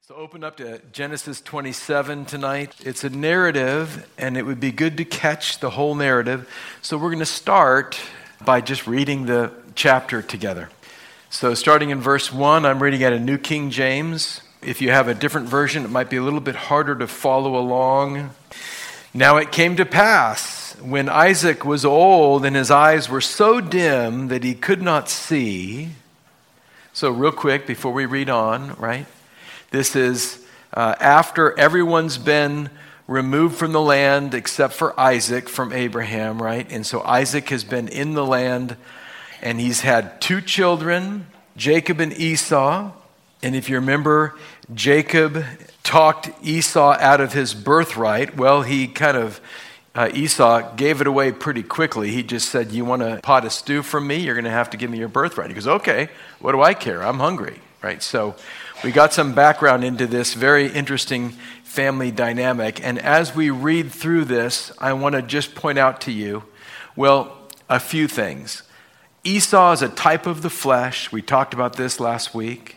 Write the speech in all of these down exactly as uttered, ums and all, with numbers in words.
So open up to Genesis twenty-seven tonight. It's a narrative, and it would be good to catch the whole narrative. So we're going to start by just reading the chapter together. So starting in verse one, I'm reading out a New King James. If you have a different version, it might be a little bit harder to follow along. Now it came to pass, when Isaac was old and his eyes were so dim that he could not see. So real quick, before we read on, right? This is uh, after everyone's been removed from the land except for Isaac from Abraham, right? And so Isaac has been in the land, and he's had two children, Jacob and Esau. And if you remember, Jacob talked Esau out of his birthright. Well, he kind of, uh, Esau gave it away pretty quickly. He just said, you want a pot of stew from me? You're going to have to give me your birthright. He goes, okay, what do I care? I'm hungry, right? So we got some background into this very interesting family dynamic. And as we read through this, I want to just point out to you, well, a few things. Esau is a type of the flesh. We talked about this last week.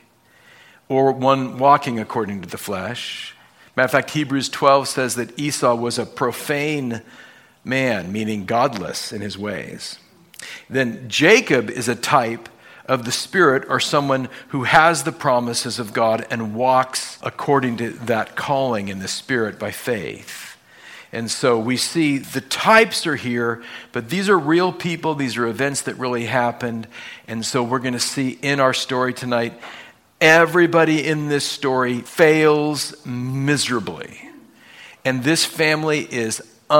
Or one walking according to the flesh. Matter of fact, Hebrews twelve says that Esau was a profane man, meaning godless in his ways. Then Jacob is a type of the Spirit, or someone who has the promises of God and walks according to that calling in the Spirit by faith. And so we see the types are here, but these are real people. These are events that really happened. And so we're going to see in our story tonight, everybody in this story fails miserably. And this family is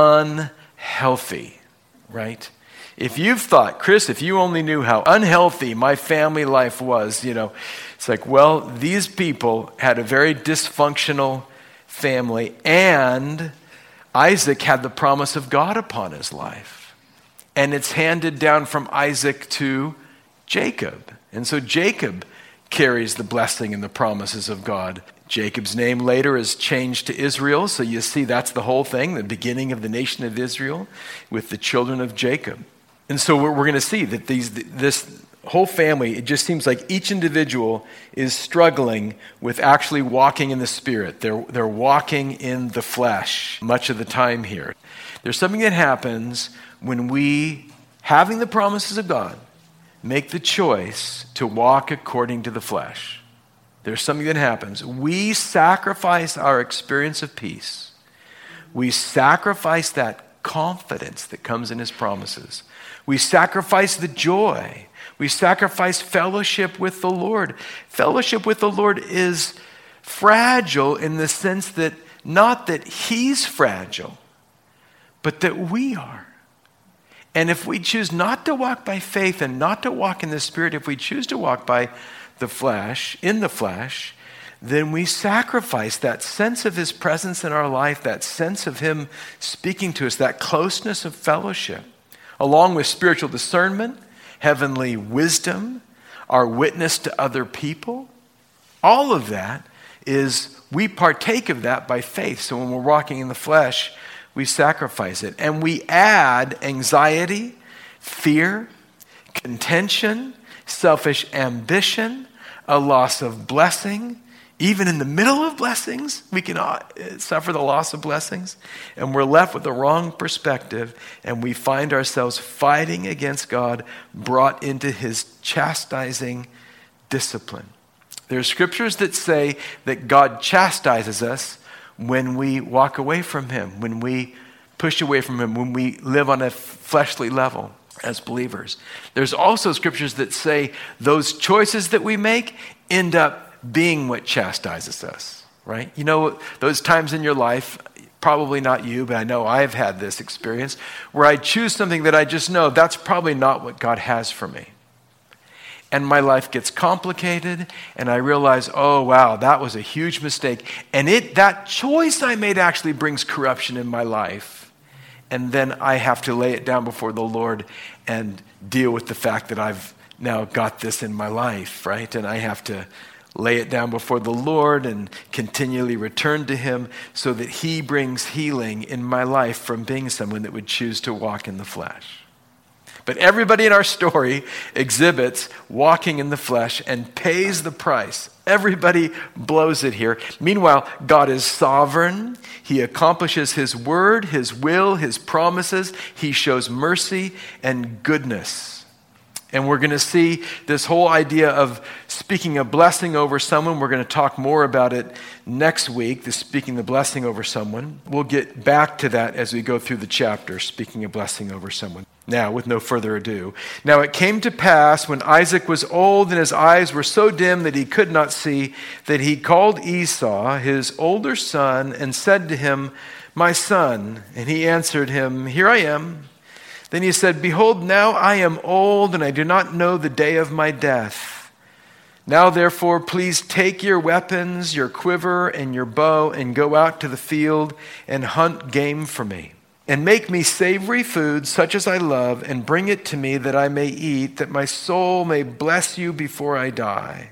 unhealthy, right? If you've thought, Chris, if you only knew how unhealthy my family life was, you know, it's like, well, these people had a very dysfunctional family, and Isaac had the promise of God upon his life. And it's handed down from Isaac to Jacob. And so Jacob carries the blessing and the promises of God. Jacob's name later is changed to Israel, so you see that's the whole thing, the beginning of the nation of Israel with the children of Jacob. And so we're, we're going to see that these this whole family, it just seems like each individual is struggling with actually walking in the Spirit. They're, they're walking in the flesh much of the time here. There's something that happens when we, having the promises of God, make the choice to walk according to the flesh. There's something that happens. We sacrifice our experience of peace. We sacrifice that confidence that comes in his promises. We sacrifice the joy. We sacrifice fellowship with the Lord. Fellowship with the Lord is fragile in the sense that not that he's fragile, but that we are. And if we choose not to walk by faith and not to walk in the Spirit, if we choose to walk by the flesh, in the flesh, then we sacrifice that sense of his presence in our life, that sense of him speaking to us, that closeness of fellowship, along with spiritual discernment, heavenly wisdom, our witness to other people. All of that is, we partake of that by faith. So when we're walking in the flesh, we sacrifice it. And we add anxiety, fear, contention, selfish ambition, a loss of blessing. Even in the middle of blessings, we can suffer the loss of blessings. And we're left with the wrong perspective. And we find ourselves fighting against God, brought into his chastising discipline. There are scriptures that say that God chastises us when we walk away from him, when we push away from him, when we live on a fleshly level as believers. There's also scriptures that say those choices that we make end up being what chastises us, right? You know, those times in your life, probably not you, but I know I've had this experience, where I choose something that I just know that's probably not what God has for me. And my life gets complicated, and I realize, oh, wow, that was a huge mistake. And it that choice I made actually brings corruption in my life. And then I have to lay it down before the Lord and deal with the fact that I've now got this in my life, right? And I have to lay it down before the Lord and continually return to him so that he brings healing in my life from being someone that would choose to walk in the flesh. But everybody in our story exhibits walking in the flesh and pays the price. Everybody blows it here. Meanwhile, God is sovereign. He accomplishes his word, his will, his promises. He shows mercy and goodness. And we're going to see this whole idea of speaking a blessing over someone. We're going to talk more about it next week, the speaking the blessing over someone. We'll get back to that as we go through the chapter, speaking a blessing over someone. Now, with no further ado. Now it came to pass when Isaac was old and his eyes were so dim that he could not see, that he called Esau, his older son, and said to him, "My son." And he answered him, "Here I am." Then he said, "Behold, now I am old, and I do not know the day of my death. Now therefore, please take your weapons, your quiver, and your bow, and go out to the field and hunt game for me. And make me savory food, such as I love, and bring it to me that I may eat, that my soul may bless you before I die."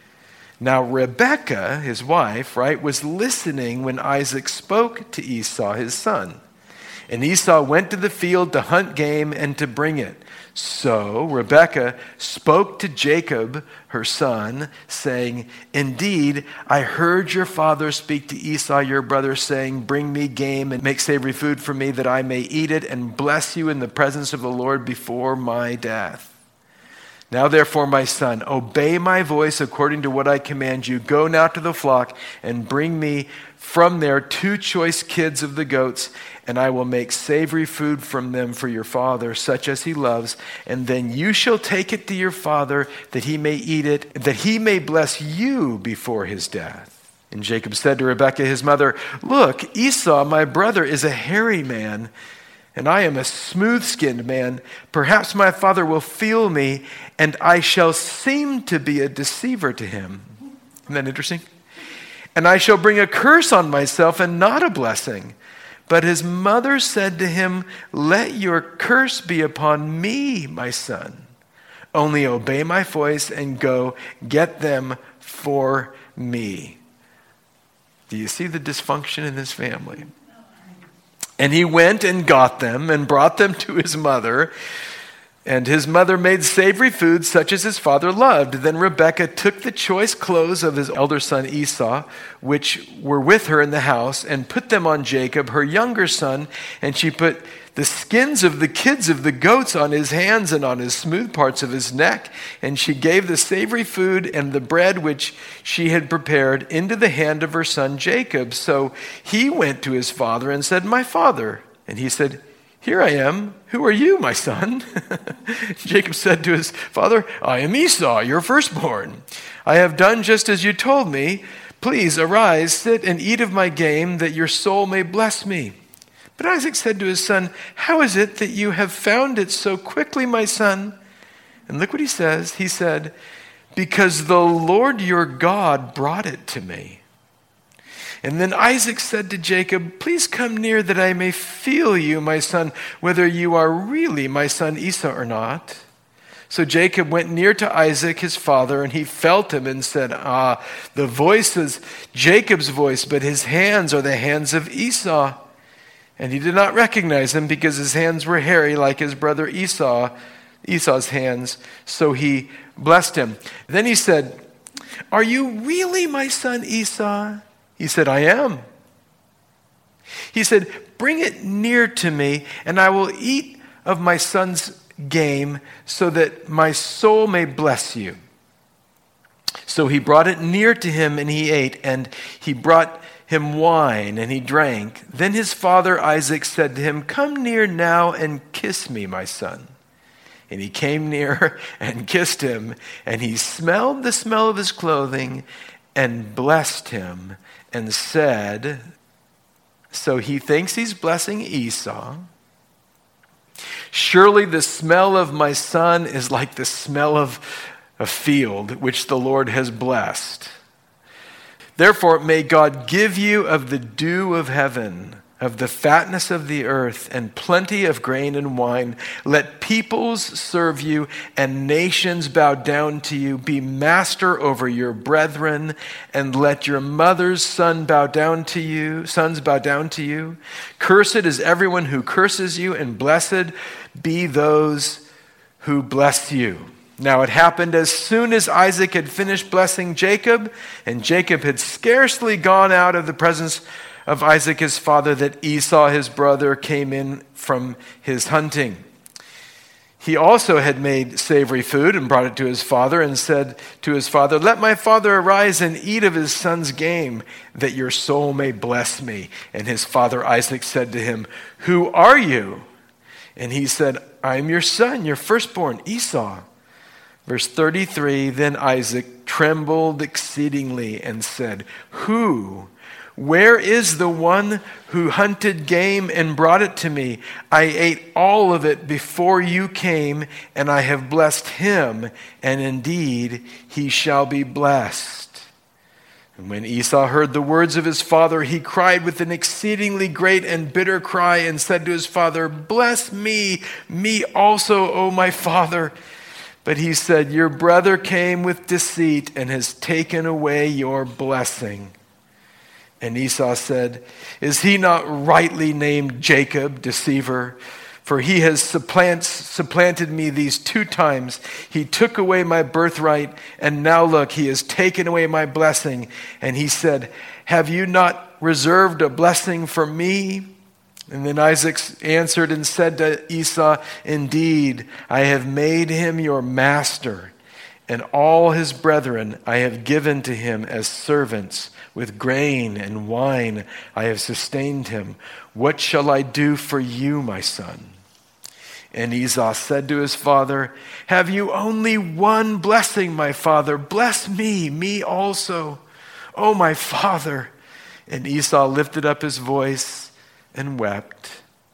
Now Rebekah, his wife, right, was listening when Isaac spoke to Esau, his son. And Esau went to the field to hunt game and to bring it. So Rebekah spoke to Jacob, her son, saying, "Indeed, I heard your father speak to Esau, your brother, saying, 'Bring me game and make savory food for me, that I may eat it and bless you in the presence of the Lord before my death.' Now therefore, my son, obey my voice according to what I command you. Go now to the flock and bring me from there two choice kids of the goats, and I will make savory food from them for your father, such as he loves. And then you shall take it to your father, that he may eat it, that he may bless you before his death." And Jacob said to Rebekah, his mother, "Look, Esau, my brother, is a hairy man, and I am a smooth-skinned man. Perhaps my father will feel me, and I shall seem to be a deceiver to him." Isn't that interesting? "And I shall bring a curse on myself and not a blessing." But his mother said to him, "Let your curse be upon me, my son. Only obey my voice and go get them for me." Do you see the dysfunction in this family? And he went and got them and brought them to his mother. And his mother made savory food such as his father loved. Then Rebekah took the choice clothes of his elder son Esau, which were with her in the house, and put them on Jacob, her younger son. And she put the skins of the kids of the goats on his hands and on his smooth parts of his neck. And she gave the savory food and the bread which she had prepared into the hand of her son Jacob. So he went to his father and said, "My father." And he said, "Here I am. Who are you, my son?" Jacob said to his father, "I am Esau, your firstborn. I have done just as you told me. Please arise, sit and eat of my game, that your soul may bless me." But Isaac said to his son, "How is it that you have found it so quickly, my son?" And look what he says. He said, "Because the Lord your God brought it to me." And then Isaac said to Jacob, "Please come near that I may feel you, my son, whether you are really my son Esau or not." So Jacob went near to Isaac, his father, and he felt him and said, "Ah, the voice is Jacob's voice, but his hands are the hands of Esau." And he did not recognize him because his hands were hairy like his brother Esau, Esau's hands. So he blessed him. Then he said, "Are you really my son Esau?" He said, "I am." He said, "Bring it near to me, and I will eat of my son's game, so that my soul may bless you." So he brought it near to him, and he ate, and he brought him wine, and he drank. Then his father Isaac said to him, "Come near now and kiss me, my son." And he came near and kissed him, and he smelled the smell of his clothing and blessed him and said, so he thinks he's blessing Esau, "Surely the smell of my son is like the smell of a field which the Lord has blessed. Therefore may God give you of the dew of heaven, of the fatness of the earth, and plenty of grain and wine. Let peoples serve you, and nations bow down to you. Be master over your brethren, and let your mother's son bow down to you, sons bow down to you. Cursed is everyone who curses you, and blessed be those who bless you." Now it happened as soon as Isaac had finished blessing Jacob, and Jacob had scarcely gone out of the presence of Isaac his father, that Esau his brother came in from his hunting. He also had made savory food and brought it to his father and said to his father, "Let my father arise and eat of his son's game, that your soul may bless me." And his father Isaac said to him, "Who are you?" And he said, "I am your son, your firstborn, Esau." Verse thirty-three, then Isaac trembled exceedingly and said, "Who? Where is the one who hunted game and brought it to me? I ate all of it before you came, and I have blessed him, and indeed he shall be blessed." And when Esau heard the words of his father, he cried with an exceedingly great and bitter cry and said to his father, "Bless me, me also, O my father." But he said, "Your brother came with deceit and has taken away your blessing." And Esau said, "Is he not rightly named Jacob, deceiver? For he has supplant, supplanted me these two times. He took away my birthright, and now look, he has taken away my blessing." And he said, "Have you not reserved a blessing for me?" And then Isaac answered and said to Esau, "Indeed, I have made him your master, and all his brethren I have given to him as servants. With grain and wine I have sustained him. What shall I do for you, my son?" And Esau said to his father, "Have you only one blessing, my father? Bless me, me also, O my father." And Esau lifted up his voice and wept.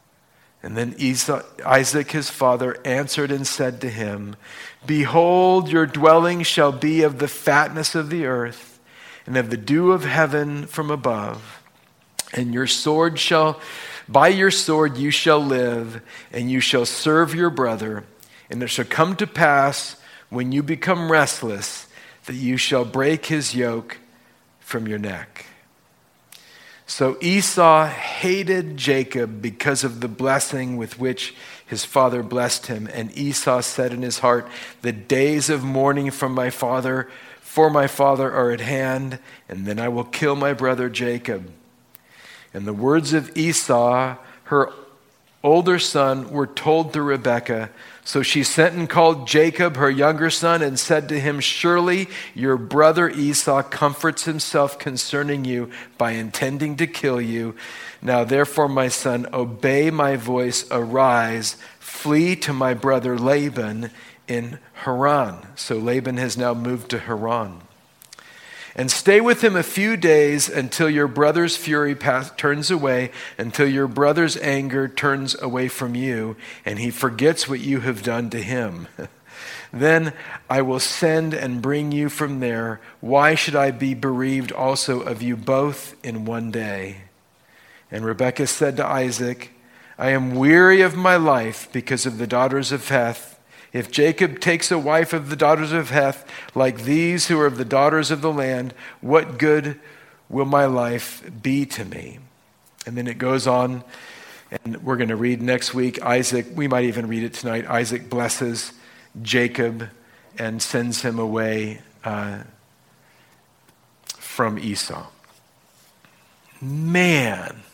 And then Esau, Isaac his father answered and said to him, "Behold, your dwelling shall be of the fatness of the earth, and of the dew of heaven from above. And your sword shall, by your sword you shall live, and you shall serve your brother. And it shall come to pass, when you become restless, that you shall break his yoke from your neck." So Esau hated Jacob because of the blessing with which his father blessed him. And Esau said in his heart, "The days of mourning from my father for my father are at hand, and then I will kill my brother Jacob." And the words of Esau, her older son, were told to Rebekah. So she sent and called Jacob, her younger son, and said to him, "Surely your brother Esau comforts himself concerning you by intending to kill you. Now therefore, my son, obey my voice, arise, flee to my brother Laban in Haran." So Laban has now moved to Haran. "And stay with him a few days until your brother's fury pass, turns away, until your brother's anger turns away from you, and he forgets what you have done to him. Then I will send and bring you from there. Why should I be bereaved also of you both in one day?" And Rebekah said to Isaac, "I am weary of my life because of the daughters of Heth. If Jacob takes a wife of the daughters of Heth, like these who are of the daughters of the land, what good will my life be to me?" And then it goes on, and we're going to read next week. Isaac, we might even read it tonight. Isaac blesses Jacob and sends him away uh, from Esau. Man,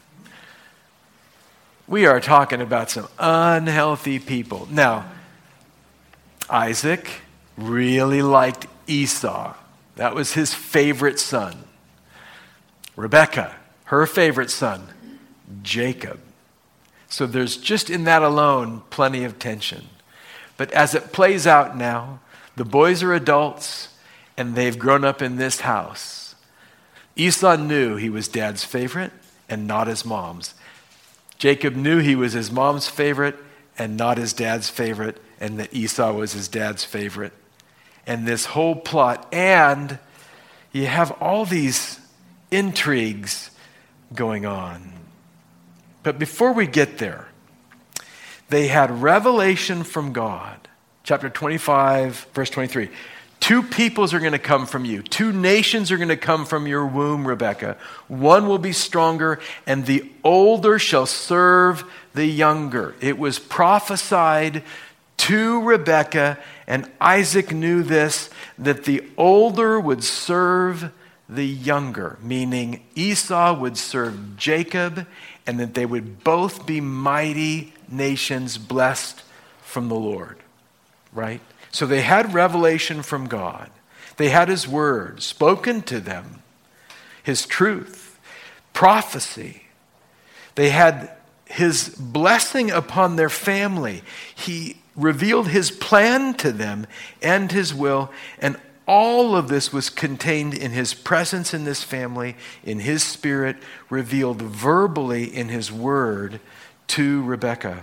we are talking about some unhealthy people. Now, Isaac really liked Esau. That was his favorite son. Rebekah, her favorite son, Jacob. So there's just in that alone plenty of tension. But as it plays out now, the boys are adults and they've grown up in this house. Esau knew he was dad's favorite and not his mom's. Jacob knew he was his mom's favorite and not his dad's favorite, and that Esau was his dad's favorite. And this whole plot, and you have all these intrigues going on. But before we get there, they had revelation from God. Chapter twenty-five, verse twenty-three. Two peoples are going to come from you. Two nations are going to come from your womb, Rebekah. One will be stronger, and the older shall serve the younger. It was prophesied to Rebekah, and Isaac knew this, that the older would serve the younger, meaning Esau would serve Jacob, and that they would both be mighty nations blessed from the Lord, right? So they had revelation from God. They had his word spoken to them, his truth, prophecy. They had his blessing upon their family. He revealed his plan to them and his will, and all of this was contained in his presence in this family, in his spirit, revealed verbally in his word to Rebekah.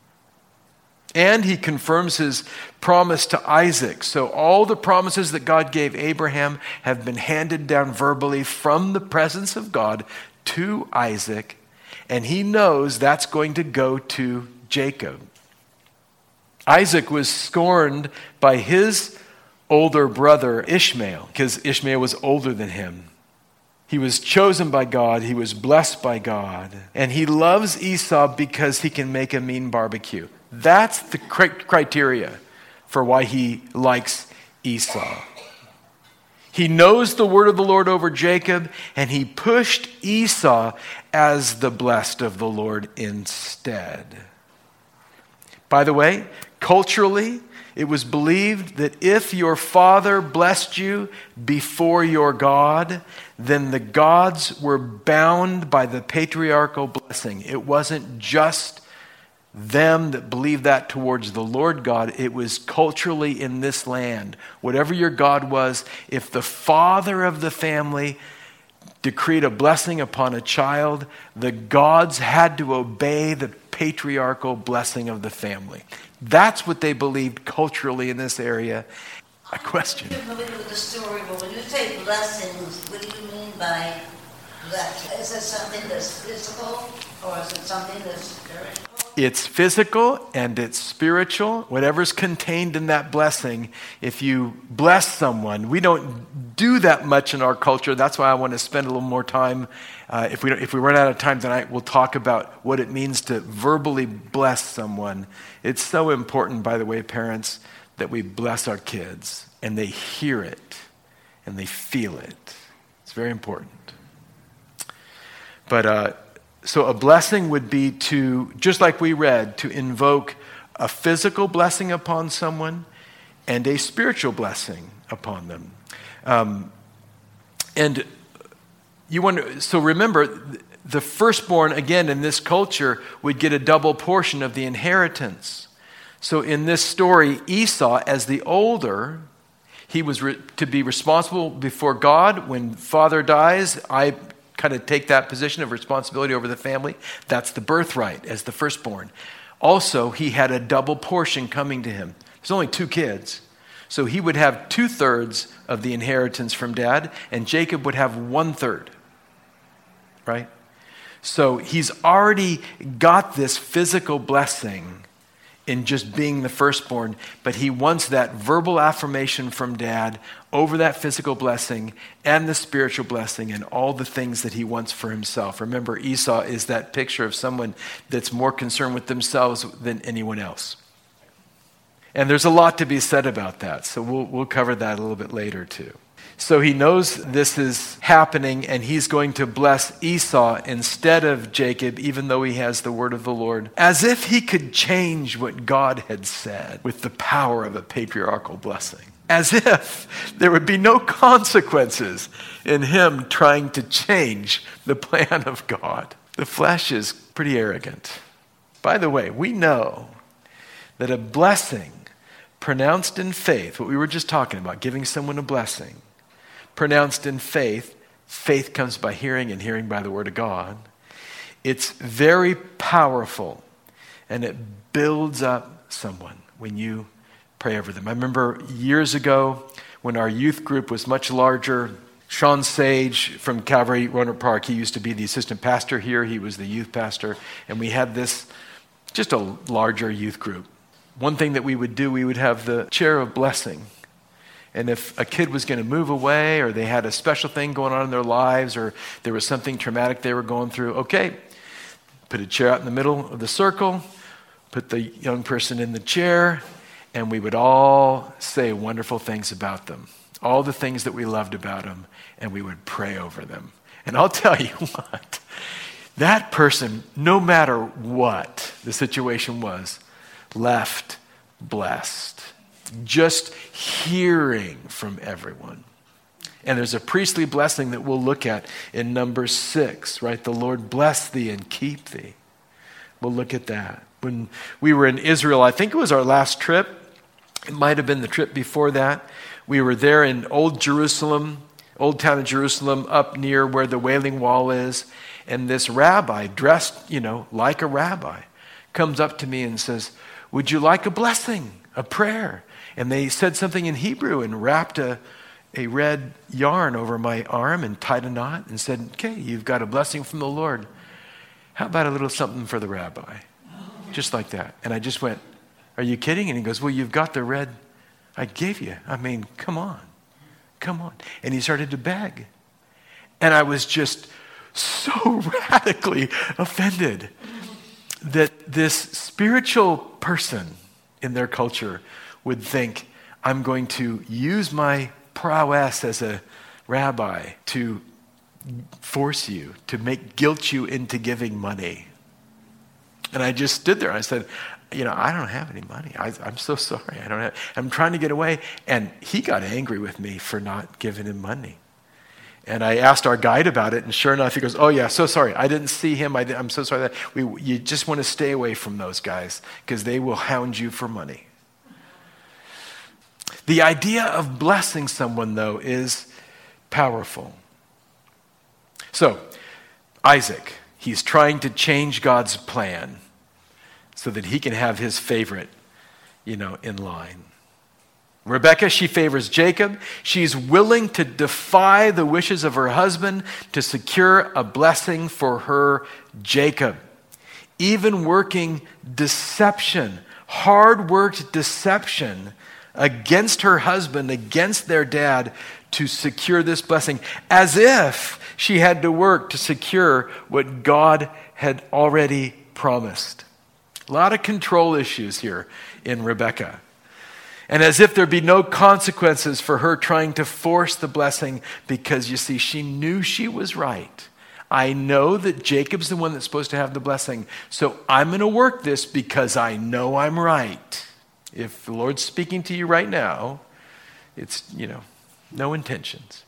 And he confirms his promise to Isaac. So all the promises that God gave Abraham have been handed down verbally from the presence of God to Isaac. And he knows that's going to go to Jacob. Isaac was scorned by his older brother Ishmael, because Ishmael was older than him. He was chosen by God. He was blessed by God. And he loves Esau because he can make a mean barbecue. That's the criteria for why he likes Esau. He knows the word of the Lord over Jacob, and he pushed Esau as the blessed of the Lord instead. By the way, culturally, it was believed that if your father blessed you before your God, then the gods were bound by the patriarchal blessing. It wasn't just them that believed that towards the Lord God. It was culturally in this land. Whatever your God was, if the father of the family decreed a blessing upon a child, the gods had to obey the patriarchal blessing of the family. That's what they believed culturally in this area. A question. I'm familiar with the story, but when you say blessings, what do you mean by that? Is it something that's physical, or is it something that's spiritual? It's physical and it's spiritual. Whatever's contained in that blessing, if you bless someone, we don't do that much in our culture. That's why I want to spend a little more time. Uh, if we don't, if we run out of time tonight, we'll talk about what it means to verbally bless someone. It's so important, by the way, parents, that we bless our kids and they hear it and they feel it. It's very important. But uh, so a blessing would be to, just like we read, to invoke a physical blessing upon someone and a spiritual blessing upon them. Um, and you wonder, so remember, the firstborn, again, in this culture, would get a double portion of the inheritance. So in this story, Esau, as the older, he was re- to be responsible before God. When father dies, I kind of take that position of responsibility over the family. That's the birthright as the firstborn. Also, he had a double portion coming to him. There's only two kids. So he would have two-thirds of the inheritance from dad, and Jacob would have one-third. Right? So he's already got this physical blessing in just being the firstborn, but he wants that verbal affirmation from dad over that physical blessing and the spiritual blessing and all the things that he wants for himself. Remember, Esau is that picture of someone that's more concerned with themselves than anyone else. And there's a lot to be said about that, so we'll, we'll cover that a little bit later too. So he knows this is happening, and he's going to bless Esau instead of Jacob, even though he has the word of the Lord, as if he could change what God had said with the power of a patriarchal blessing. As if there would be no consequences in him trying to change the plan of God. The flesh is pretty arrogant. By the way, we know that a blessing pronounced in faith, what we were just talking about, giving someone a blessing, pronounced in faith, faith comes by hearing and hearing by the word of God. It's very powerful, and it builds up someone when you pray over them. I remember years ago when our youth group was much larger, Sean Sage from Calvary Roanoke Park, he used to be the assistant pastor here. He was the youth pastor, and we had this, just a larger youth group. One thing that we would do, we would have the chair of blessing. And if a kid was going to move away, or they had a special thing going on in their lives, or there was something traumatic they were going through, okay, put a chair out in the middle of the circle, put the young person in the chair, and we would all say wonderful things about them, all the things that we loved about them, and we would pray over them. And I'll tell you what, that person, no matter what the situation was, left blessed. Just hearing from everyone. And there's a priestly blessing that we'll look at in Numbers six, right? The Lord bless thee and keep thee. We'll look at that. When we were in Israel, I think it was our last trip. It might have been the trip before that. We were there in Old Jerusalem, Old Town of Jerusalem, up near where the Wailing Wall is. And this rabbi, dressed, you know, like a rabbi, comes up to me and says, would you like a blessing, a prayer? And they said something in Hebrew and wrapped a, a red yarn over my arm and tied a knot and said, okay, you've got a blessing from the Lord. How about a little something for the rabbi? Just like that. And I just went, are you kidding? And he goes, well, you've got the red I gave you. I mean, come on. Come on. And he started to beg. And I was just so radically offended that this spiritual person in their culture would think, I'm going to use my prowess as a rabbi to force you, to make guilt you into giving money. And I just stood there. I said, you know, I don't have any money. I, I'm so sorry. I don't have, I'm trying to get away. And he got angry with me for not giving him money. And I asked our guide about it, and sure enough, he goes, oh yeah, so sorry. I didn't see him. I, I'm so sorry. That we, you just want to stay away from those guys because they will hound you for money. The idea of blessing someone, though, is powerful. So, Isaac, he's trying to change God's plan so that he can have his favorite, you know, in line. Rebekah, she favors Jacob. She's willing to defy the wishes of her husband to secure a blessing for her Jacob. Even working deception, hard-worked deception against her husband, against their dad, to secure this blessing, as if she had to work to secure what God had already promised. A lot of control issues here in Rebekah. And as if there'd be no consequences for her trying to force the blessing, because you see, she knew she was right. I know that Jacob's the one that's supposed to have the blessing, so I'm going to work this because I know I'm right. If the Lord's speaking to you right now, it's, you know, no intentions.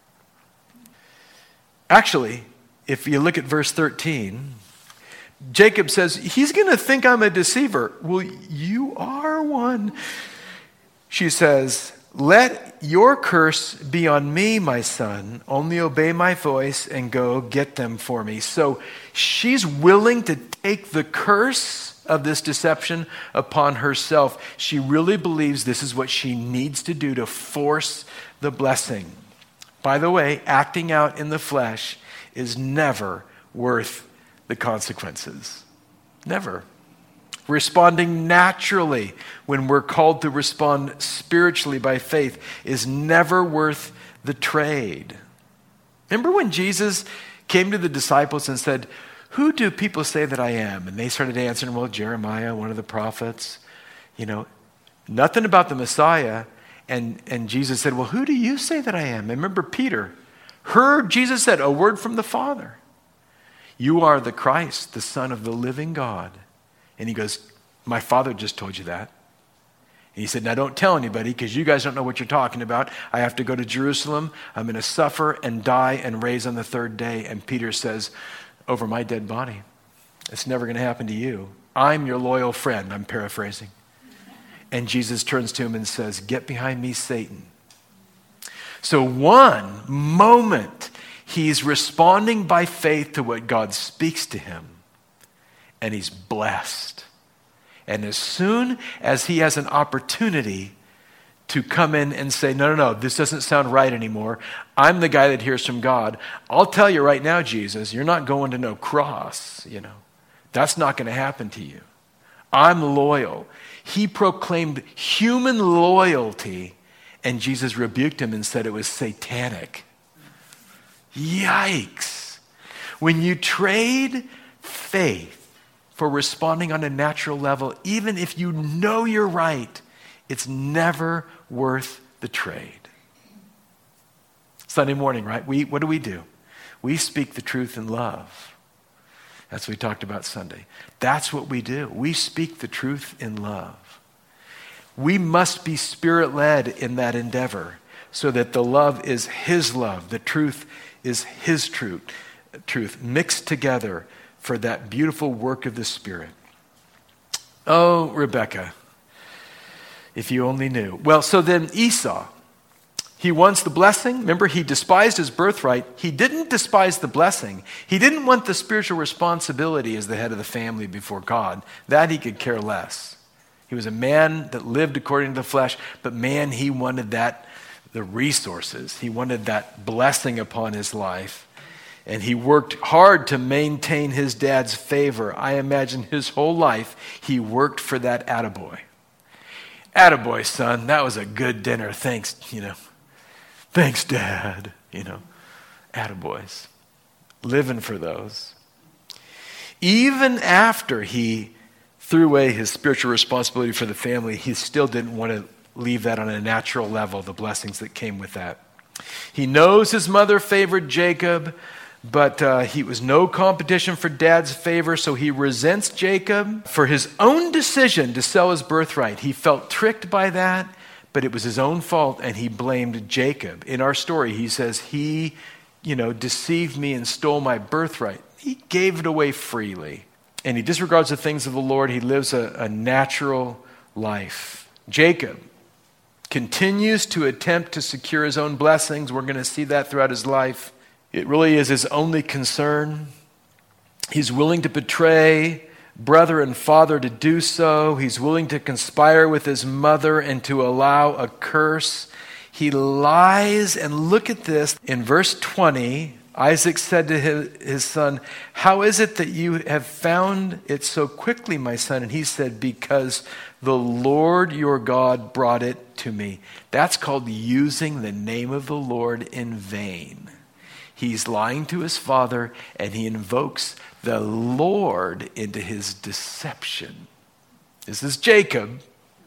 Actually, if you look at verse thirteen, Jacob says, he's going to think I'm a deceiver. Well, you are one. She says, let your curse be on me, my son. Only obey my voice and go get them for me. So she's willing to take the curse of this deception upon herself. She really believes this is what she needs to do to force the blessing. By the way, acting out in the flesh is never worth the consequences. Never. Responding naturally when we're called to respond spiritually by faith is never worth the trade. Remember when Jesus came to the disciples and said, who do people say that I am? And they started answering, well, Jeremiah, one of the prophets. You know, nothing about the Messiah. And, and Jesus said, well, who do you say that I am? And remember Peter heard Jesus said, a word from the Father. You are the Christ, the Son of the living God. And he goes, my Father just told you that. And he said, now don't tell anybody because you guys don't know what you're talking about. I have to go to Jerusalem. I'm going to suffer and die and raise on the third day. And Peter says, over my dead body. It's never going to happen to you. I'm your loyal friend. I'm paraphrasing. And Jesus turns to him and says, get behind me, Satan. So one moment, he's responding by faith to what God speaks to him. And he's blessed. And as soon as he has an opportunity to come in and say, no, no, no, this doesn't sound right anymore. I'm the guy that hears from God. I'll tell you right now, Jesus, you're not going to no cross, you know. That's not going to happen to you. I'm loyal. He proclaimed human loyalty, and Jesus rebuked him and said it was satanic. Yikes. When you trade faith for responding on a natural level, even if you know you're right, It's never worth the trade. Sunday morning, right? We, what do we do? We speak the truth in love. That's what we talked about Sunday. That's what we do. We speak the truth in love. We must be Spirit-led in that endeavor so that the love is His love. The truth is His truth. Truth mixed together for that beautiful work of the Spirit. Oh, Rebekah, if you only knew. Well, so then Esau, he wants the blessing. Remember, he despised his birthright. He didn't despise the blessing. He didn't want the spiritual responsibility as the head of the family before God. That he could care less. He was a man that lived according to the flesh, but man, he wanted that, the resources. He wanted that blessing upon his life. And he worked hard to maintain his dad's favor. I imagine his whole life he worked for that attaboy. Attaboy, son, that was a good dinner. Thanks, you know. Thanks, Dad. You know, attaboys. Living for those. Even after he threw away his spiritual responsibility for the family, he still didn't want to leave that on a natural level, the blessings that came with that. He knows his mother favored Jacob, but uh, he was no competition for Dad's favor, so he resents Jacob for his own decision to sell his birthright. He felt tricked by that, but it was his own fault, and he blamed Jacob. In our story, he says, he, you know, deceived me and stole my birthright. He gave it away freely, and he disregards the things of the Lord. He lives a, a natural life. Jacob continues to attempt to secure his own blessings. We're going to see that throughout his life. It really is his only concern. He's willing to betray brother and father to do so. He's willing to conspire with his mother and to allow a curse. He lies, and look at this. In verse twenty, Isaac said to his, his son, "How is it that you have found it so quickly, my son?" And he said, "Because the Lord your God brought it to me." That's called using the name of the Lord in vain. He's lying to his father, and he invokes the Lord into his deception. This is Jacob.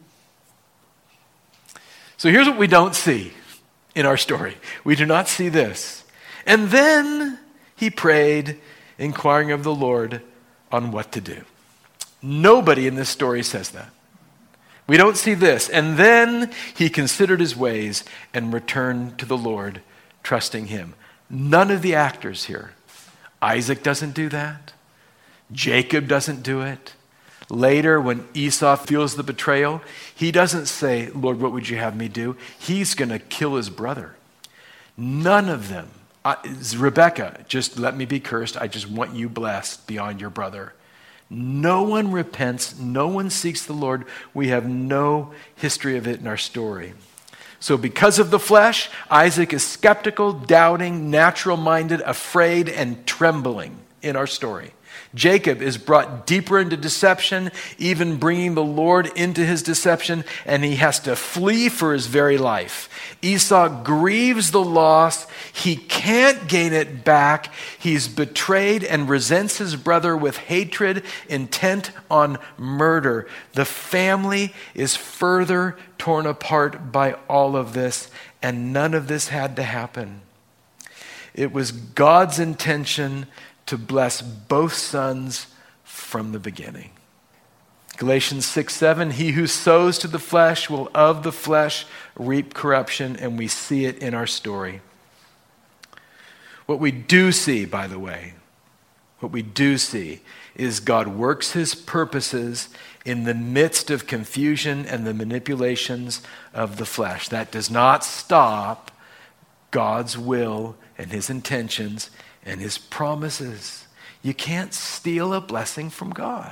So here's what we don't see in our story. We do not see this. And then he prayed, inquiring of the Lord on what to do. Nobody in this story says that. We don't see this. And then he considered his ways and returned to the Lord, trusting him. None of the actors here. Isaac doesn't do that. Jacob doesn't do it. Later, when Esau feels the betrayal, he doesn't say, "Lord, what would you have me do?" He's going to kill his brother. None of them. Uh, Rebekah, just let me be cursed. I just want you blessed beyond your brother. No one repents. No one seeks the Lord. We have no history of it in our story. So because of the flesh, Isaac is skeptical, doubting, natural-minded, afraid, and trembling in our story. Jacob is brought deeper into deception, even bringing the Lord into his deception, and he has to flee for his very life. Esau grieves the loss. He can't gain it back. He's betrayed and resents his brother with hatred, intent on murder. The family is further torn apart by all of this, and none of this had to happen. It was God's intention to bless both sons from the beginning. Galatians six seven, he who sows to the flesh will of the flesh reap corruption, and we see it in our story. What we do see, by the way, what we do see is God works his purposes in the midst of confusion and the manipulations of the flesh. That does not stop God's will and his intentions and his promises. You can't steal a blessing from God.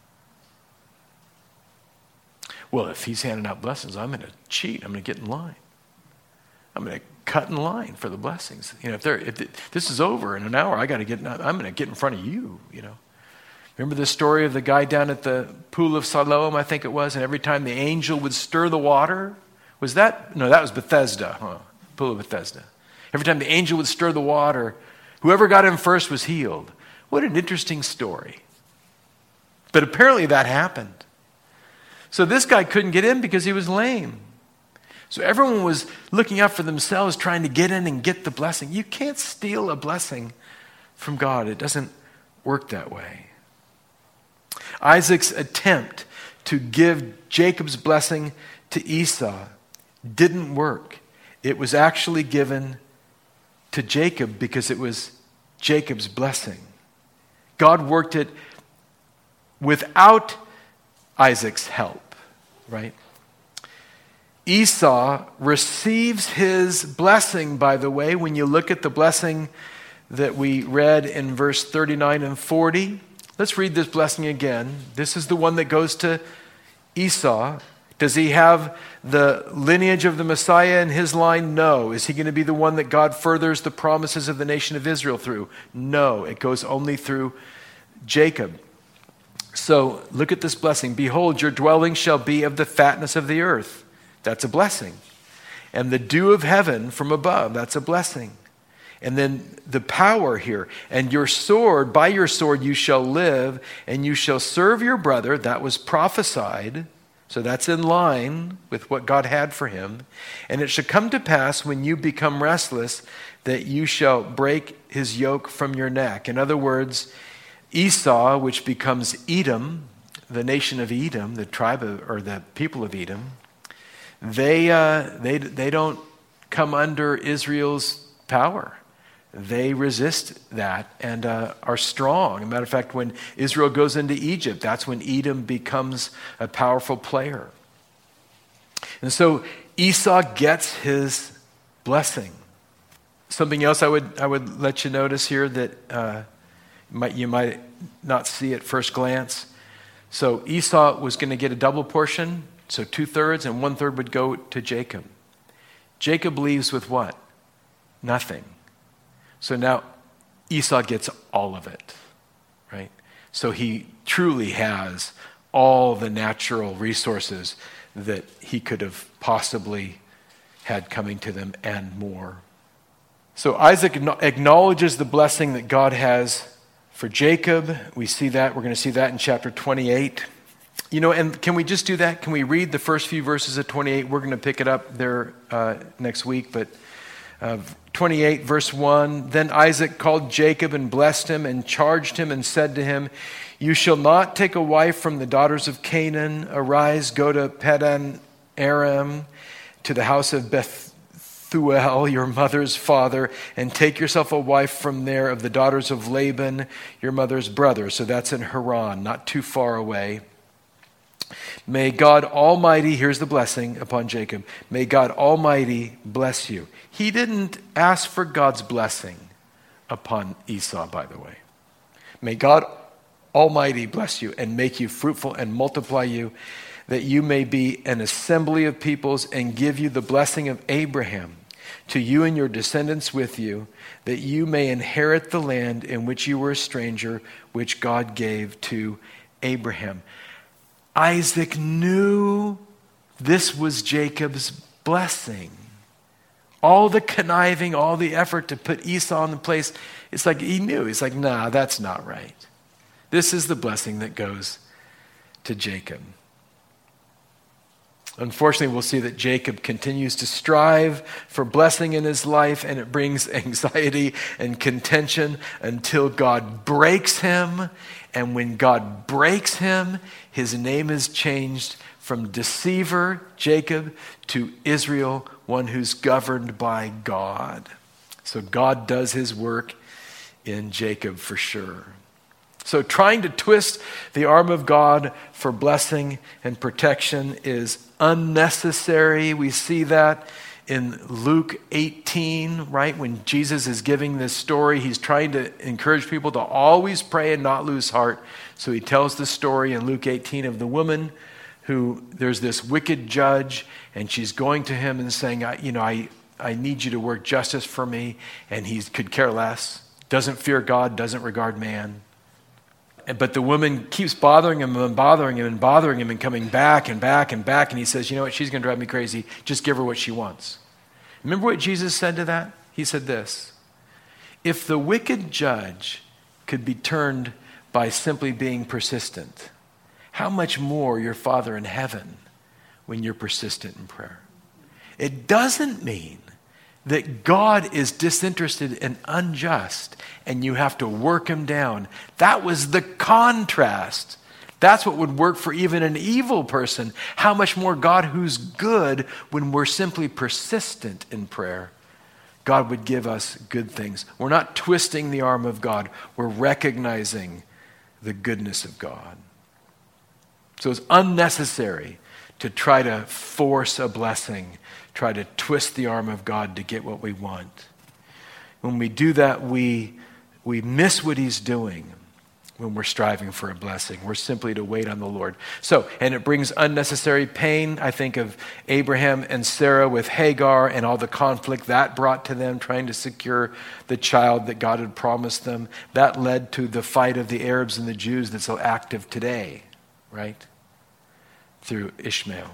Well, if he's handing out blessings, I'm going to cheat. I'm going to get in line. I'm going to cut in line for the blessings. You know, if, they're, if this is over in an hour, I got to get. I'm going to get in front of you. You know, remember the story of the guy down at the pool of Siloam, I think it was, and every time the angel would stir the water, was that? No, that was Bethesda, huh? Pool of Bethesda. Every time the angel would stir the water, whoever got in first was healed. What an interesting story. But apparently that happened. So this guy couldn't get in because he was lame. So everyone was looking out for themselves, trying to get in and get the blessing. You can't steal a blessing from God. It doesn't work that way. Isaac's attempt to give Jacob's blessing to Esau didn't work. It was actually given to Jacob because it was Jacob's blessing. God worked it without Isaac's help, right? Esau receives his blessing, by the way, when you look at the blessing that we read in verse thirty-nine and forty. Let's read this blessing again. This is the one that goes to Esau. Does he have the lineage of the Messiah in his line? No. Is he going to be the one that God furthers the promises of the nation of Israel through? No. It goes only through Jacob. So look at this blessing. Behold, your dwelling shall be of the fatness of the earth. That's a blessing. And the dew of heaven from above. That's a blessing. And then the power here. And your sword, by your sword you shall live, and you shall serve your brother. That was prophesied. So that's in line with what God had for him. And it shall come to pass when you become restless that you shall break his yoke from your neck. In other words, Esau, which becomes Edom, the nation of Edom, the tribe of, or the people of Edom, they uh, they they don't come under Israel's power. They resist that and uh, are strong. As a matter of fact, when Israel goes into Egypt, that's when Edom becomes a powerful player. And so Esau gets his blessing. Something else I would I would let you notice here that uh, might you might not see at first glance. So Esau was going to get a double portion, so two-thirds, and one-third would go to Jacob. Jacob leaves with what? Nothing. So now Esau gets all of it, right? So he truly has all the natural resources that he could have possibly had coming to them and more. So Isaac acknowledges the blessing that God has for Jacob. We see that. We're going to see that in chapter twenty-eight. You know, and can we just do that? Can we read the first few verses of twenty-eight? We're going to pick it up there uh, next week, but uh, twenty-eight, verse one, then Isaac called Jacob and blessed him and charged him and said to him, you shall not take a wife from the daughters of Canaan. Arise, go to Padan Aram, to the house of Bethuel, your mother's father, and take yourself a wife from there of the daughters of Laban, your mother's brother. So that's in Haran, not too far away. May God Almighty, here's the blessing upon Jacob, may God Almighty bless you. He didn't ask for God's blessing upon Esau, by the way. May God Almighty bless you and make you fruitful and multiply you, that you may be an assembly of peoples, and give you the blessing of Abraham to you and your descendants with you, that you may inherit the land in which you were a stranger, which God gave to Abraham. Isaac knew this was Jacob's blessing. All the conniving, all the effort to put Esau in the place, it's like he knew. He's like, nah, that's not right. This is the blessing that goes to Jacob. Unfortunately, we'll see that Jacob continues to strive for blessing in his life, and it brings anxiety and contention until God breaks him. And when God breaks him, his name is changed from deceiver, Jacob, to Israel, one who's governed by God. So God does his work in Jacob for sure. So trying to twist the arm of God for blessing and protection is unnecessary. We see that in Luke eighteen, right? When Jesus is giving this story, he's trying to encourage people to always pray and not lose heart. So he tells the story in Luke eighteen of the woman who, there's this wicked judge, and she's going to him and saying, I, you know, I, I need you to work justice for me. And he could care less, doesn't fear God, doesn't regard man. But the woman keeps bothering him and bothering him and bothering him and coming back and back and back. And he says, you know what, she's going to drive me crazy. Just give her what she wants. Remember what Jesus said to that? He said this, if the wicked judge could be turned by simply being persistent, how much more your Father in heaven when you're persistent in prayer? It doesn't mean that God is disinterested and unjust and you have to work him down. That was the contrast. That's what would work for even an evil person. How much more God, who's good, when we're simply persistent in prayer, God would give us good things. We're not twisting the arm of God. We're recognizing the goodness of God. So it's unnecessary to try to force a blessing, try to twist the arm of God to get what we want. When we do that, we, we miss what he's doing when we're striving for a blessing. We're simply to wait on the Lord. So, and it brings unnecessary pain. I think of Abraham and Sarah with Hagar and all the conflict that brought to them, trying to secure the child that God had promised them. That led to the fight of the Arabs and the Jews that's so active today, right? Through Ishmael.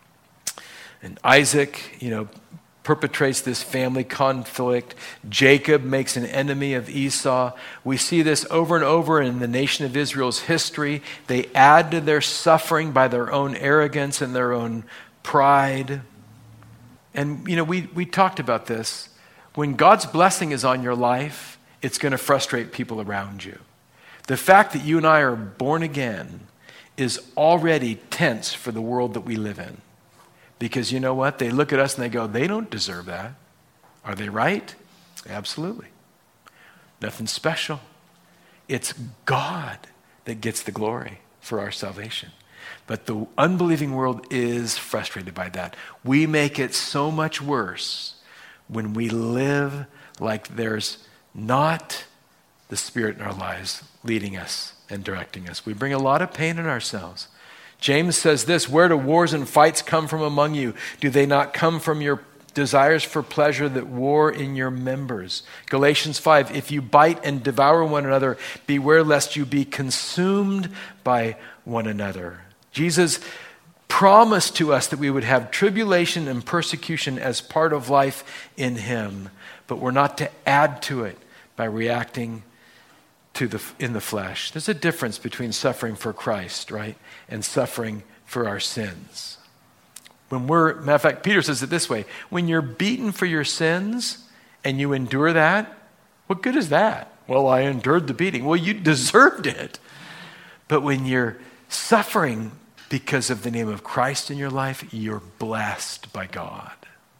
And Isaac, you know, perpetrates this family conflict. Jacob makes an enemy of Esau. We see this over and over in the nation of Israel's history. They add to their suffering by their own arrogance and their own pride. And, you know, we, we talked about this. When God's blessing is on your life, it's going to frustrate people around you. The fact that you and I are born again is already tense for the world that we live in. Because you know what? They look at us and they go, they don't deserve that. Are they right? Absolutely. Nothing special. It's God that gets the glory for our salvation. But the unbelieving world is frustrated by that. We make it so much worse when we live like there's not the Spirit in our lives leading us and directing us. We bring a lot of pain in ourselves. James says this, where do wars and fights come from among you? Do they not come from your desires for pleasure that war in your members? Galatians five, if you bite and devour one another, beware lest you be consumed by one another. Jesus promised to us that we would have tribulation and persecution as part of life in him, but we're not to add to it by reacting to the in the flesh. There's a difference between suffering for Christ, right, and suffering for our sins. When we're, matter of fact, Peter says it this way, when you're beaten for your sins and you endure that, what good is that? Well, I endured the beating. Well, you deserved it. But when you're suffering because of the name of Christ in your life, you're blessed by God.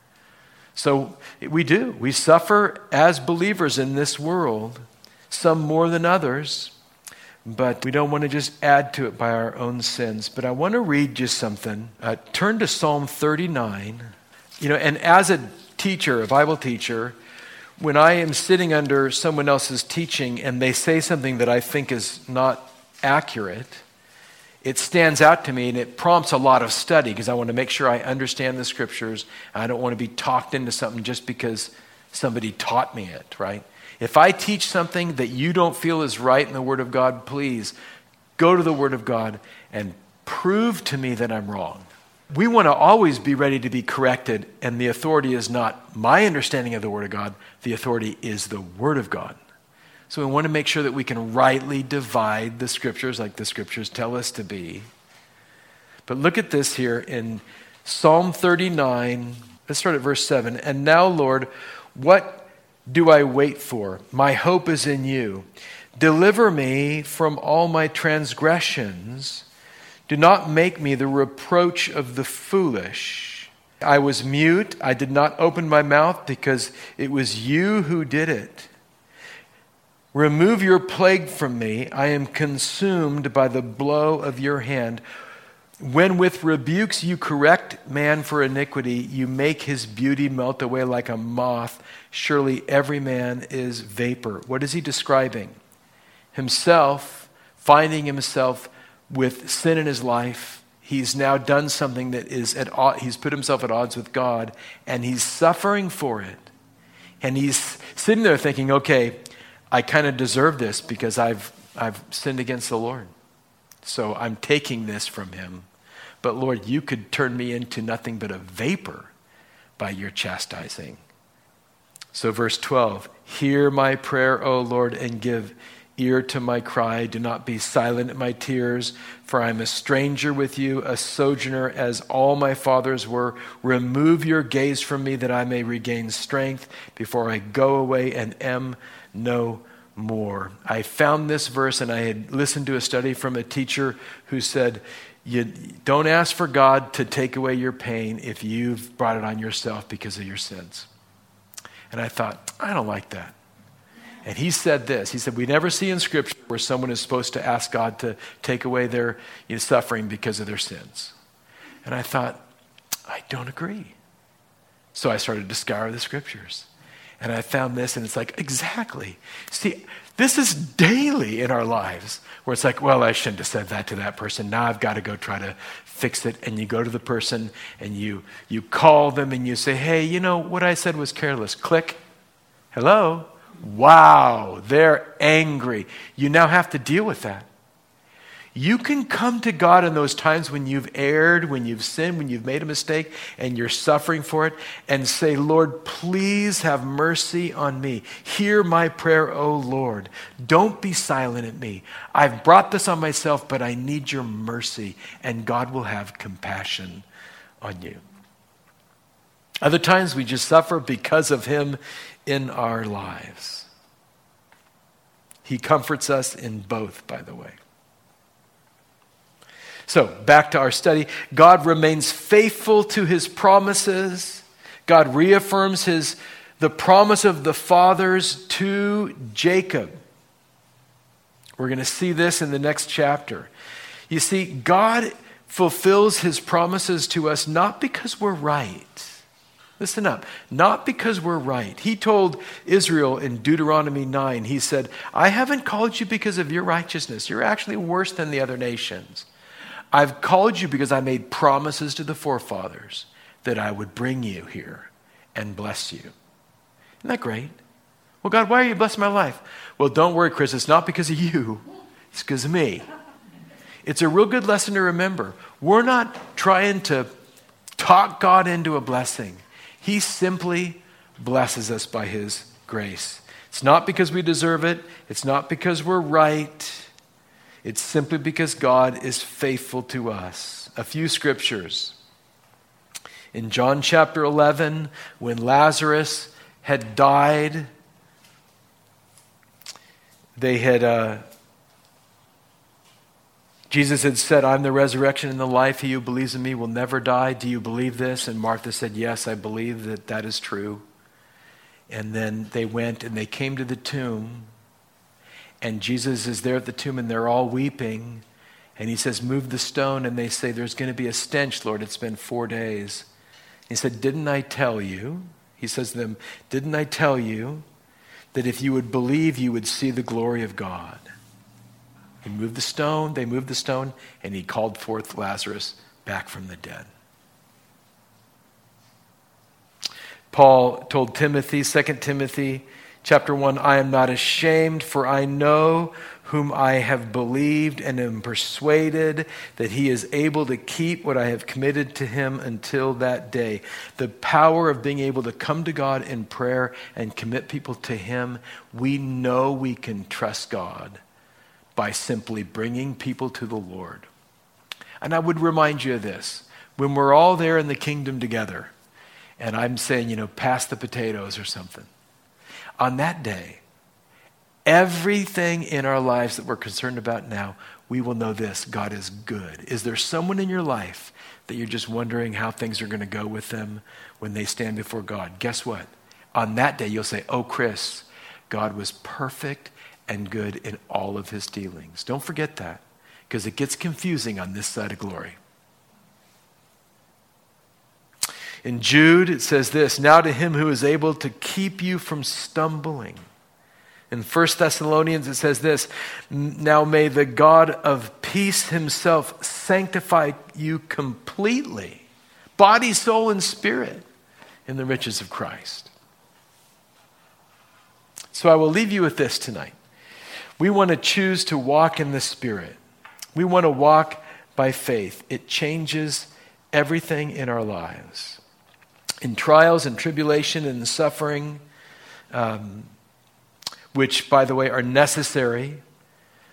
So we do. We suffer as believers in this world, some more than others, but we don't want to just add to it by our own sins. But I want to read just something. Uh, turn to Psalm thirty-nine. You know, and as a teacher, a Bible teacher, when I am sitting under someone else's teaching and they say something that I think is not accurate, it stands out to me and it prompts a lot of study because I want to make sure I understand the scriptures. I don't want to be talked into something just because somebody taught me it, right? If I teach something that you don't feel is right in the Word of God, please go to the Word of God and prove to me that I'm wrong. We want to always be ready to be corrected, and the authority is not my understanding of the Word of God. The authority is the Word of God. So we want to make sure that we can rightly divide the Scriptures like the Scriptures tell us to be. But look at this here in Psalm thirty-nine. Let's start at verse seven. And now, Lord, what do I wait for? My hope is in you. Deliver me from all my transgressions. Do not make me the reproach of the foolish. I was mute. I did not open my mouth because it was you who did it. Remove your plague from me. I am consumed by the blow of your hand. When with rebukes you correct man for iniquity, you make his beauty melt away like a moth. Surely every man is vapor. What is he describing? Himself, finding himself with sin in his life. He's now done something that is at odds. He's put himself at odds with God, and he's suffering for it. And he's sitting there thinking, okay, I kind of deserve this because I've I've sinned against the Lord. So I'm taking this from him. But Lord, you could turn me into nothing but a vapor by your chastising. So verse twelve, hear my prayer, O Lord, and give ear to my cry. Do not be silent at my tears, for I am a stranger with you, a sojourner as all my fathers were. Remove your gaze from me that I may regain strength before I go away and am no more. I found this verse and I had listened to a study from a teacher who said, you don't ask for God to take away your pain if you've brought it on yourself because of your sins. And I thought, I don't like that. And he said this. He said, we never see in Scripture where someone is supposed to ask God to take away their you know, suffering because of their sins. And I thought, I don't agree. So I started to scour the Scriptures. And I found this, and it's like, exactly. See, this is daily in our lives where it's like, well, I shouldn't have said that to that person. Now I've got to go try to fix it. And you go to the person and you you call them and you say, hey, you know, what I said was careless. Click. Hello. Wow, they're angry. You now have to deal with that. You can come to God in those times when you've erred, when you've sinned, when you've made a mistake, and you're suffering for it, and say, Lord, please have mercy on me. Hear my prayer, O Lord. Don't be silent at me. I've brought this on myself, but I need your mercy, and God will have compassion on you. Other times we just suffer because of him in our lives. He comforts us in both, by the way. So, back to our study. God remains faithful to his promises. God reaffirms his the promise of the fathers to Jacob. We're going to see this in the next chapter. You see, God fulfills his promises to us not because we're right. Listen up. Not because we're right. He told Israel in Deuteronomy nine, he said, I haven't called you because of your righteousness. You're actually worse than the other nations. I've called you because I made promises to the forefathers that I would bring you here and bless you. Isn't that great? Well, God, why are you blessing my life? Well, don't worry, Chris. It's not because of you. It's because of me. It's a real good lesson to remember. We're not trying to talk God into a blessing. He simply blesses us by his grace. It's not because we deserve it. It's not because we're right. It's simply because God is faithful to us. A few scriptures. In John chapter eleven, when Lazarus had died, they had, uh, Jesus had said, I'm the resurrection and the life. He who believes in me will never die. Do you believe this? And Martha said, yes, I believe that that is true. And then they went and they came to the tomb. And Jesus is there at the tomb and they're all weeping. And he says, move the stone. And they say, there's going to be a stench, Lord. It's been four days. He said, didn't I tell you? He says to them, didn't I tell you that if you would believe, you would see the glory of God? He moved the stone, they moved the stone, and he called forth Lazarus back from the dead. Paul told Timothy, Second Timothy chapter one, I am not ashamed, for I know whom I have believed and am persuaded that he is able to keep what I have committed to him until that day. The power of being able to come to God in prayer and commit people to him, we know we can trust God by simply bringing people to the Lord. And I would remind you of this. When we're all there in the kingdom together, and I'm saying, you know, pass the potatoes or something, on that day, everything in our lives that we're concerned about now, we will know this: God is good. Is there someone in your life that you're just wondering how things are going to go with them when they stand before God? Guess what? On that day, you'll say, oh, Chris, God was perfect and good in all of his dealings. Don't forget that, because it gets confusing on this side of glory. In Jude, it says this, now to him who is able to keep you from stumbling. In First Thessalonians, it says this, now may the God of peace himself sanctify you completely, body, soul, and spirit, in the riches of Christ. So I will leave you with this tonight. We want to choose to walk in the Spirit. We want to walk by faith. It changes everything in our lives. In trials and tribulation and suffering, um, which, by the way, are necessary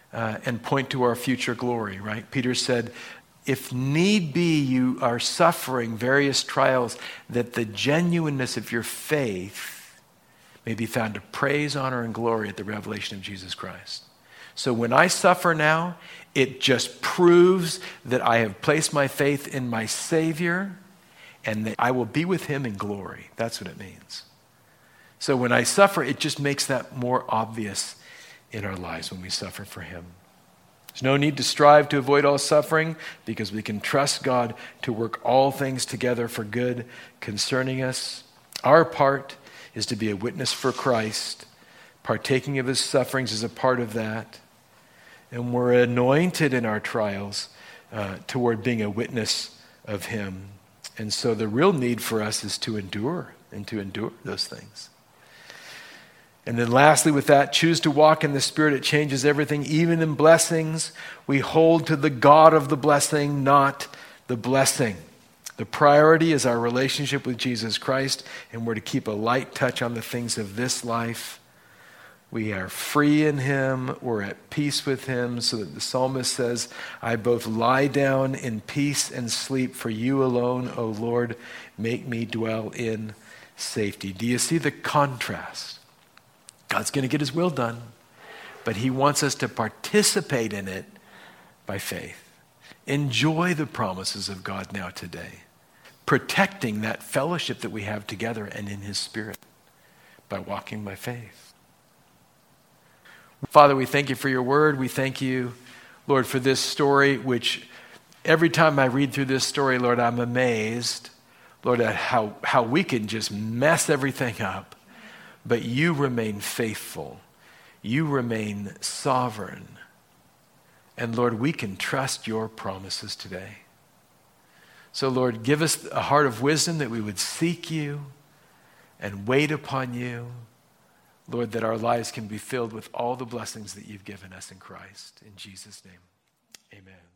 uh, and point to our future glory, right? Peter said, if need be, you are suffering various trials, that the genuineness of your faith may be found to praise, honor, and glory at the revelation of Jesus Christ. So when I suffer now, it just proves that I have placed my faith in my Savior and that I will be with him in glory. That's what it means. So when I suffer, it just makes that more obvious in our lives when we suffer for him. There's no need to strive to avoid all suffering because we can trust God to work all things together for good concerning us. Our part is to be a witness for Christ. Partaking of his sufferings is a part of that. And we're anointed in our trials uh, toward being a witness of him. And so the real need for us is to endure and to endure those things. And then lastly with that, choose to walk in the Spirit. It changes everything. Even in blessings, we hold to the God of the blessing, not the blessing. The priority is our relationship with Jesus Christ, and we're to keep a light touch on the things of this life. We are free in him. We're at peace with him, so that the psalmist says, I both lie down in peace and sleep, for you alone, O Lord, make me dwell in safety. Do you see the contrast? God's going to get his will done, but he wants us to participate in it by faith. Enjoy the promises of God now today, protecting that fellowship that we have together and in his Spirit by walking by faith. Father, we thank you for your word. We thank you, Lord, for this story, which every time I read through this story, Lord, I'm amazed, Lord, at how, how we can just mess everything up. But you remain faithful. You remain sovereign. And Lord, we can trust your promises today. So Lord, give us a heart of wisdom that we would seek you and wait upon you. Lord, that our lives can be filled with all the blessings that you've given us in Christ. In Jesus' name, amen.